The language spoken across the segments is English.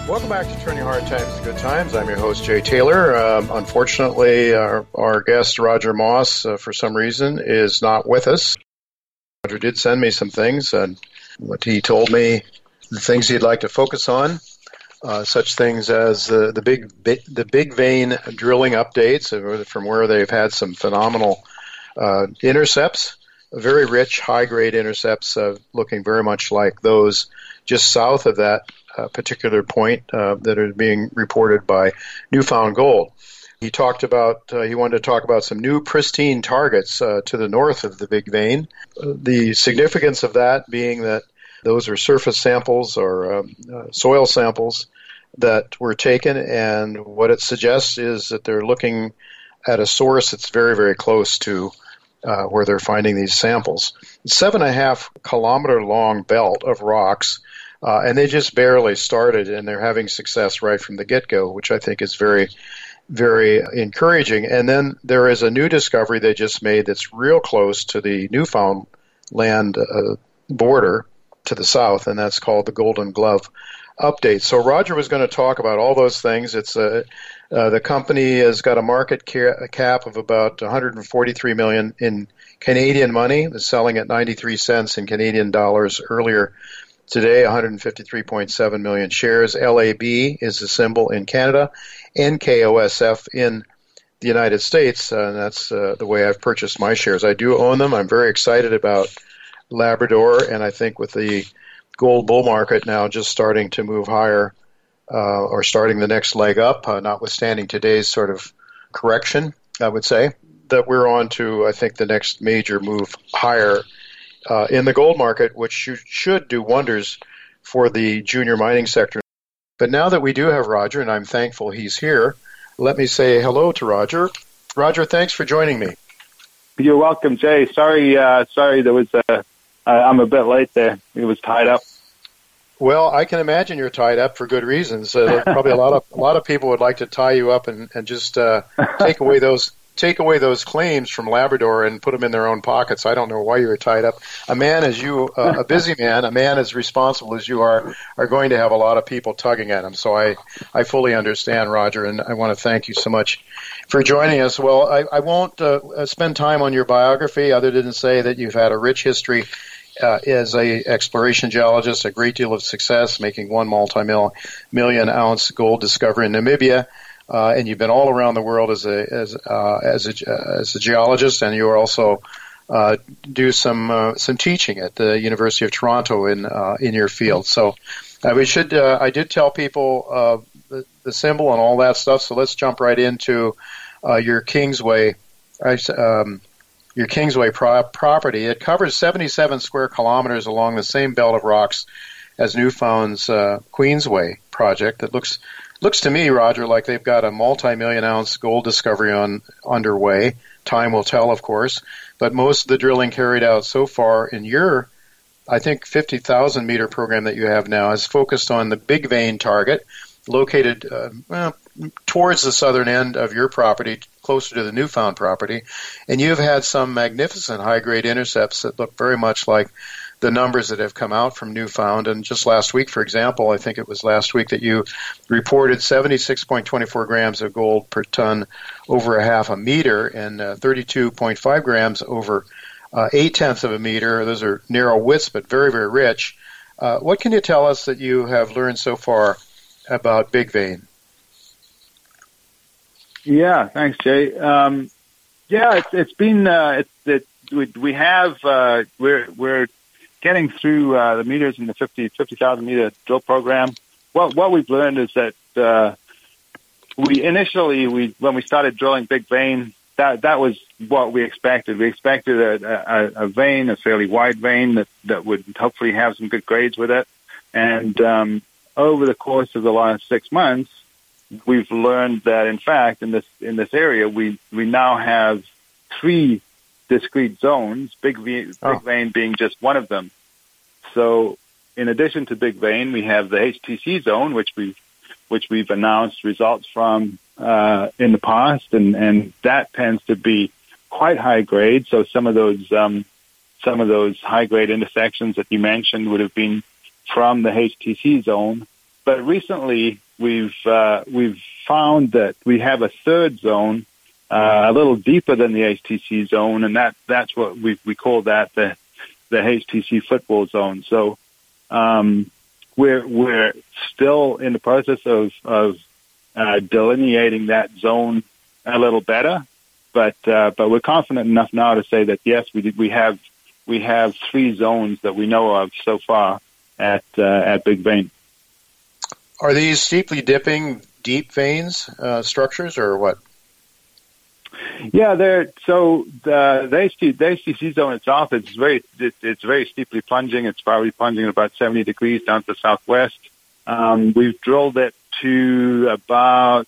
Welcome back to Turning Hard Times to Good Times. I'm your host, Jay Taylor. Unfortunately, our guest, Roger Moss, for some reason, is not with us. Roger did send me some things, and what he told me, the things he'd like to focus on, such things as the big vein drilling updates from where they've had some phenomenal intercepts, very rich, high-grade intercepts looking very much like those just south of that particular point that are being reported by Newfound Gold. He wanted to talk about some new pristine targets to the north of the Big Vein. The significance of that being that those are surface samples or soil samples that were taken, and what it suggests is that they're looking at a source that's very, very close to where they're finding these samples. 7.5 kilometer long belt of rocks, and they just barely started, and they're having success right from the get-go, which I think is very, very encouraging. And then there is a new discovery they just made that's real close to the Newfoundland border to the south, and that's called the Golden Glove update. So Roger was going to talk about all those things. It's the company has got a market cap of about $143 million in Canadian money. It's selling at 93 cents in Canadian dollars earlier today. 153.7 million shares. LAB is the symbol in Canada. NKOSF in the United States, and that's the way I've purchased my shares. I do own them. I'm very excited about Labrador, and I think with the gold bull market now just starting to move higher, or starting the next leg up, notwithstanding today's sort of correction, I would say, that we're on to, I think, the next major move higher in the gold market, which should do wonders for the junior mining sector. But now that we do have Roger, and I'm thankful he's here, let me say hello to Roger. Roger, thanks for joining me. You're welcome, Jay. Sorry, there was I'm a bit late there. It was tied up. Well, I can imagine you're tied up for good reasons. Probably a lot of people would like to tie you up and just take away those claims from Labrador and put them in their own pockets. I don't know why you were tied up. A man as you, a busy man, a man as responsible as you are going to have a lot of people tugging at him. So I fully understand, Roger, and I want to thank you so much for joining us. Well, I won't spend time on your biography other than say that you've had a rich history as a exploration geologist, a great deal of success, making one multi-million ounce gold discovery in Namibia, and you've been all around the world as a geologist, and you also do some teaching at the University of Toronto in your field. So I did tell people the symbol and all that stuff. So let's jump right into your Kingsway. Your Kingsway property. It covers 77 square kilometers along the same belt of rocks as Newfound's Queensway project. That looks to me, Roger, like they've got a multi-million ounce gold discovery underway. Time will tell, of course, but most of the drilling carried out so far in your, I think, 50,000 meter program that you have now is focused on the Big Vein target, located towards the southern end of your property, closer to the Newfound property, and you've had some magnificent high-grade intercepts that look very much like the numbers that have come out from Newfound. And just last week, for example, I think it was last week that you reported 76.24 grams of gold per ton over a half a meter and 32.5 grams over 0.8 of a meter. Those are narrow widths, but very, very rich. What can you tell us that you have learned so far about Big Vein? Yeah, thanks, Jay. It's been we're getting through the meters in the 50,000 meter drill program. What we've learned is that when we started drilling Big Vein, that was what we expected. We expected a vein, a fairly wide vein that would hopefully have some good grades with it. And over the course of the last 6 months, we've learned that, in fact, in this area, we now have 3 discrete zones, Big Vein being just one of them. So, in addition to Big Vein, we have the HTC zone, which we've announced results from in the past, and that tends to be quite high grade. So some of those high grade intersections that you mentioned would have been from the HTC zone. but recently we've found that we have a third zone, a little deeper than the HTC zone, and that's what we call that the HTC football zone. So we're still in the process of delineating that zone a little better, but we're confident enough now to say that yes, we have 3 zones that we know of so far at Big Vein. Are these steeply dipping, deep veins structures, or what? Yeah, the HTC zone itself it's very steeply plunging. It's probably plunging at about 70 degrees down to the southwest. We've drilled it to about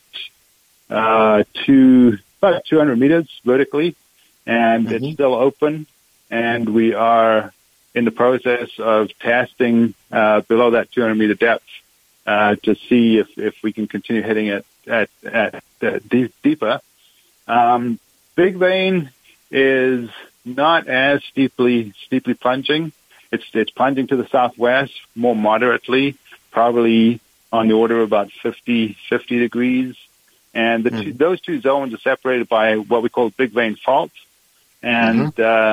200 meters vertically, and it's still open. And we are in the process of testing below that 200 meter depth to see if we can continue hitting it at deeper. Big Vein is not as steeply plunging. It's plunging to the southwest more moderately, probably on the order of about 50 degrees. And those 2 zones are separated by what we call Big Vein faults. And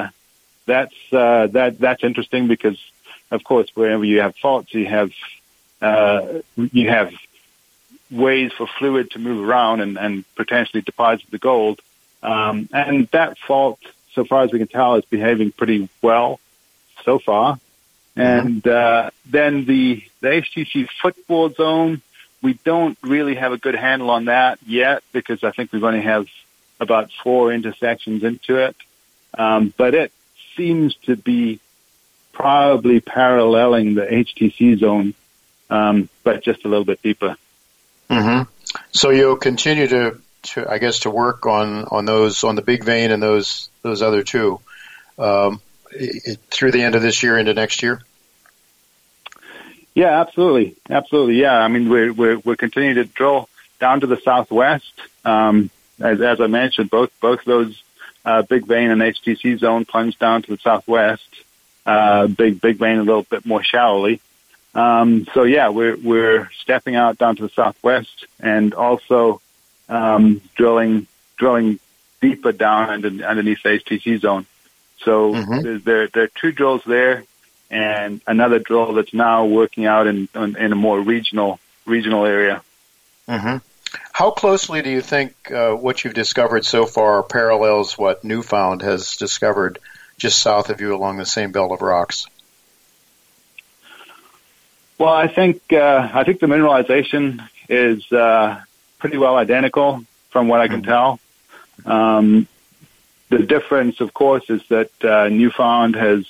that's interesting because, of course, wherever you have faults, you have ways for fluid to move around and potentially deposit the gold. And that fault, so far as we can tell, is behaving pretty well so far. And then the HTC football zone, we don't really have a good handle on that yet because I think we've only have about 4 intersections into it. But it seems to be probably paralleling the HTC zone, but just a little bit deeper. So you'll continue to work on those, on the Big Vein and those other 2 through the end of this year into next year. Yeah, absolutely. Yeah, I mean we're continuing to drill down to the southwest. As I mentioned, both those Big Vein and HTC zone plunge down to the southwest. Big Vein a little bit more shallowly. So yeah, we're stepping out down to the southwest and also drilling deeper down underneath the HTC zone. So there are 2 drills there, and another drill that's now working out in a more regional area. How closely do you think what you've discovered so far parallels what Newfound has discovered just south of you along the same belt of rocks? Well, I think the mineralization is pretty well identical from what I can tell. The difference, of course, is that Newfound has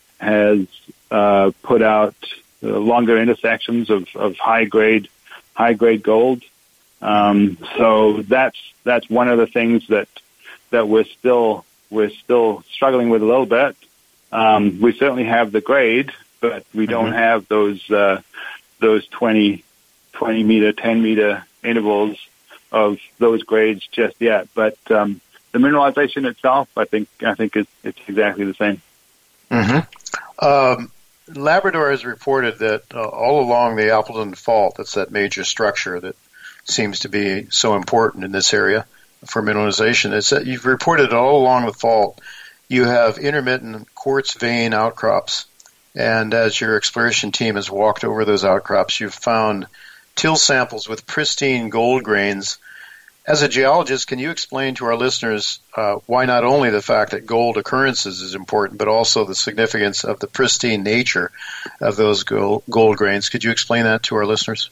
put out longer intersections of high grade gold. So that's one of the things that we're still struggling with a little bit. We certainly have the grade, but we don't have those 20 meter, 10 meter intervals of those grades just yet. But the mineralization itself, I think it's exactly the same. Labrador has reported that all along the Appleton Fault, that's that major structure that seems to be so important in this area for mineralization, is that you've reported all along the fault you have intermittent quartz vein outcrops. And as your exploration team has walked over those outcrops, you've found till samples with pristine gold grains. As a geologist, can you explain to our listeners why not only the fact that gold occurrences is important, but also the significance of the pristine nature of those gold grains? Could you explain that to our listeners?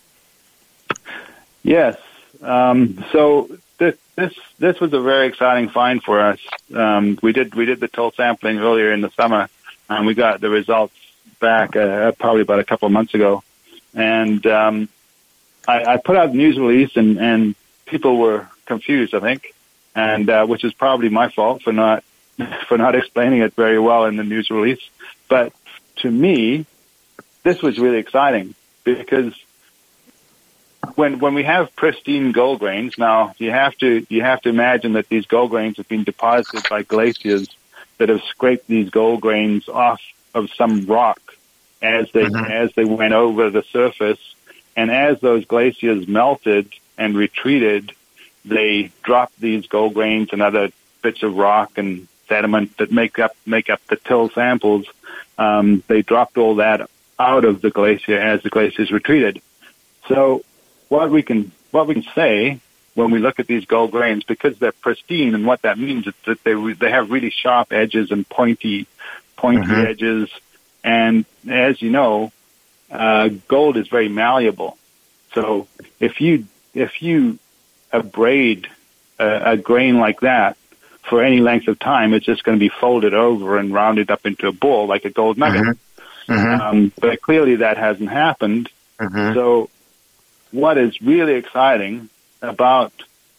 Yes. So this was a very exciting find for us. We did the till sampling earlier in the summer, and we got the results back probably about a couple of months ago. And I put out a news release, and people were confused, I think, and which is probably my fault for not explaining it very well in the news release. But to me, this was really exciting because when we have pristine gold grains, now you have to imagine that these gold grains have been deposited by glaciers that have scraped these gold grains off of some rock as they went over the surface, And as those glaciers melted and retreated, they dropped these gold grains and other bits of rock and sediment that make up the till samples. They dropped all that out of the glacier as the glaciers retreated. So what we can say when we look at these gold grains, because they're pristine, and what that means is that they have really sharp edges and pointy edges. And as you know, gold is very malleable. So if you abrade a grain like that for any length of time, it's just going to be folded over and rounded up into a ball like a gold nugget. But clearly that hasn't happened. So what is really exciting about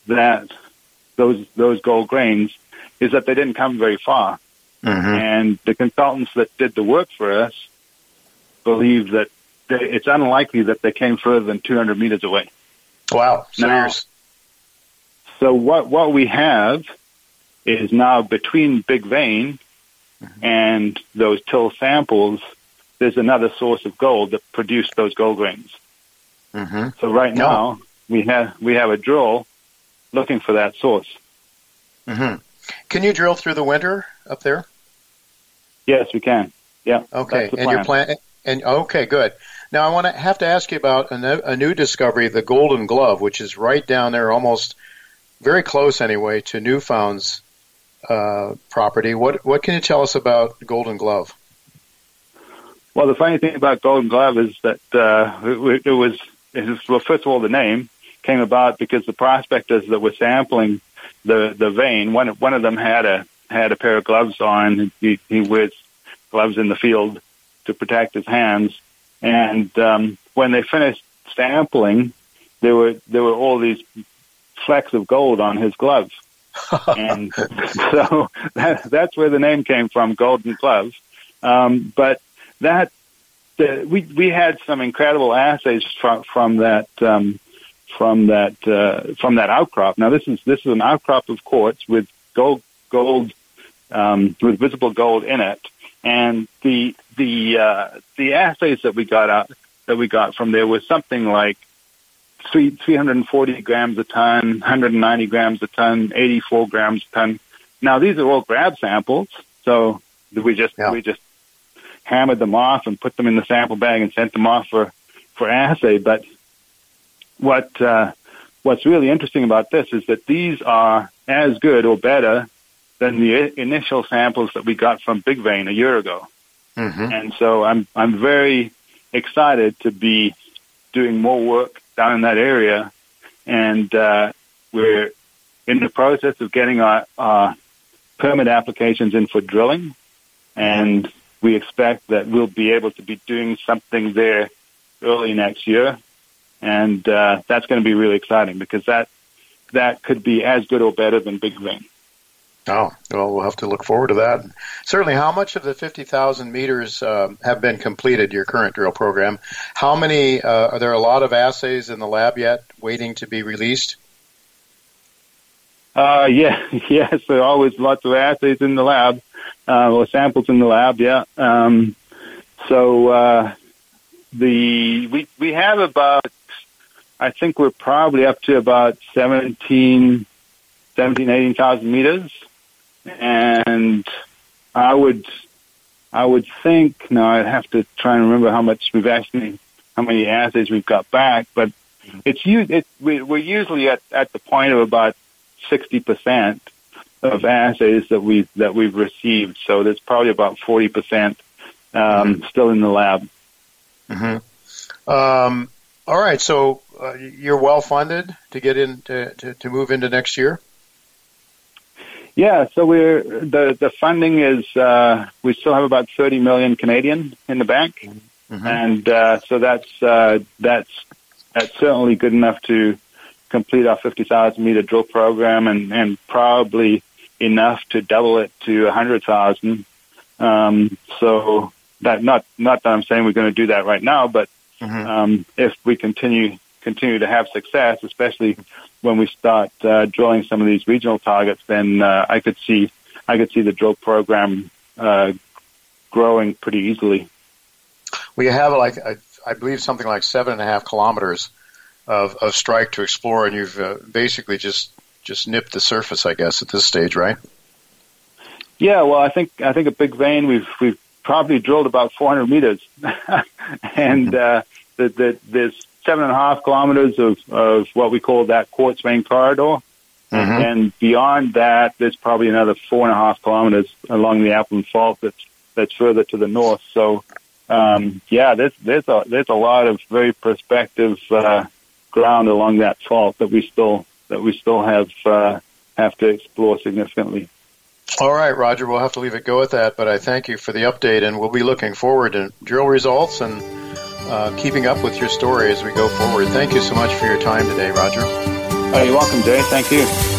those gold grains is that they didn't come very far. And the consultants that did the work for us believe that it's unlikely that they came further than 200 meters away. Wow. So what we have is now between Big Vein and those till samples, there's another source of gold that produced those gold grains. So right now we have a drill looking for that source. Can you drill through the winter up there? Yes, we can. Yeah. Okay. And your plan? And okay, good. Now I have to ask you about a new discovery, the Golden Glove, which is right down there, almost very close anyway to Newfound's property. What can you tell us about Golden Glove? Well, the funny thing about Golden Glove is that well, first of all, the name came about because the prospectors that were sampling the vein, one of them had a pair of gloves on. He wears gloves in the field to protect his hands. And when they finished sampling, there were all these flecks of gold on his gloves. And so that's where the name came from, Golden Glove. But we had some incredible assays from that outcrop. Now this is an outcrop of quartz with gold with visible gold in it, and the assays that we got from there was something like 340 grams a ton, 190 grams a ton, 84 grams a ton. Now these are all grab samples, so we just hammered them off and put them in the sample bag and sent them off for assay. But what's really interesting about this is that these are as good or better than the initial samples that we got from Big Vein a year ago. And so I'm very excited to be doing more work down in that area, and we're in the process of getting our permit applications in for drilling, and we expect that we'll be able to be doing something there early next year, and that's going to be really exciting because that could be as good or better than Big Vein. Oh, well, we'll have to look forward to that. Certainly, how much of the 50,000 meters have been completed, your current drill program? How many, are there a lot of assays in the lab yet waiting to be released? Yes, there are always lots of assays in the lab, or samples in the lab, yeah. So we have about, I think we're probably up to about 18,000 meters. And I would think, now I'd have to try and remember how many assays we've got back, but we're usually at the point of about 60% of assays that we've received. So there's probably about 40% still in the lab. All right. So you're well funded to get in to move into next year. Yeah. So the funding is we still have about 30 million Canadian in the bank, and so that's certainly good enough to complete our 50,000 meter drill program, and probably enough to double it to 100,000. So that not that I'm saying we're going to do that right now, but if we continue to have success, especially when we start drilling some of these regional targets, then I could see the drill program growing pretty easily. We have, like, I believe, something like 7.5 kilometers of strike to explore, and you've basically just nipped the surface, I guess, at this stage, right? Yeah, well, I think a big vein. We've probably drilled about 400 meters, and there's 7.5 kilometers of what we call that quartz vein corridor. Mm-hmm. And beyond that, there's probably another 4.5 kilometers along the Appleton Fault that's further to the north. So, there's a lot of very prospective ground along that fault that we still have to explore significantly. All right, Roger, we'll have to leave it go at that, but I thank you for the update, and we'll be looking forward to drill results and keeping up with your story as we go forward. Thank you so much for your time today, Roger. You're welcome, Jay. Thank you.